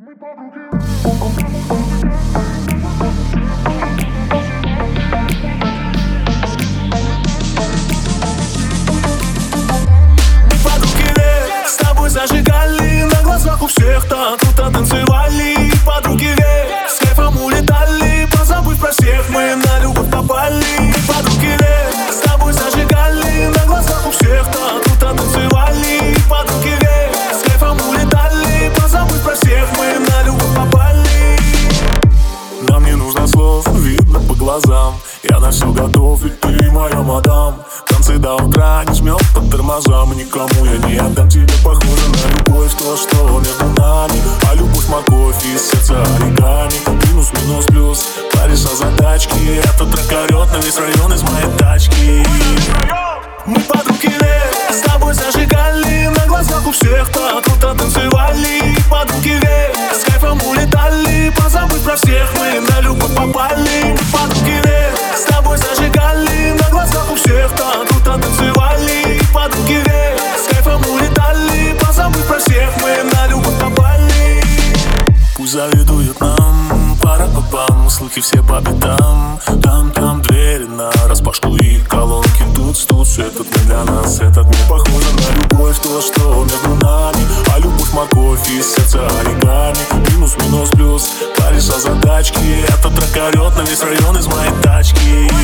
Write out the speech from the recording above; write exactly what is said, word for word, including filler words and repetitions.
Подруги век, с тобой зажигали, на глазах у всех так круто танцевали. Подруги век, с кайфом улетали, позабыв про всех, мы на любовь попали. Подруги век, с тобой зажигали, на глазах у всех так круто танцевали. Подруги век, с кайфом улетали, позабыв про всех, мы на любовь попали. Нам не нужно слов, видно по глазам, я на все готов, ведь ты моя мадам. Танцы до утра не жмет под тормозам, никому я не отдам, тебе похоже на любовь, то, что между нами. А любовь морковь из сердца оригами. Минус, минус, плюс, паришь о задачке. Этот трек орет на весь район из моей тачки. Мы подруги век, с тобой зажигали, на глазах у всех так круто танцевали. Подруги век, с кайфом улетали, позабыв про всех, мы на любовь попали. Подруги век, с тобой зажигали, на глазах у всех так круто танцевали. Подруги век, с кайфом улетали, позабыв про всех, мы на любовь попали. Пусть завидуют нам, пара по пам, слухи все по пятам. Там-там двери на распашку и колонки тут-тут. Все этот не для нас, этот не похоже на любовь, то, что между нами. А любовь морковь из сердца оригами. Минус, минус, плюс, паришь о задачке. Этот трек орет на весь район из моей тачки.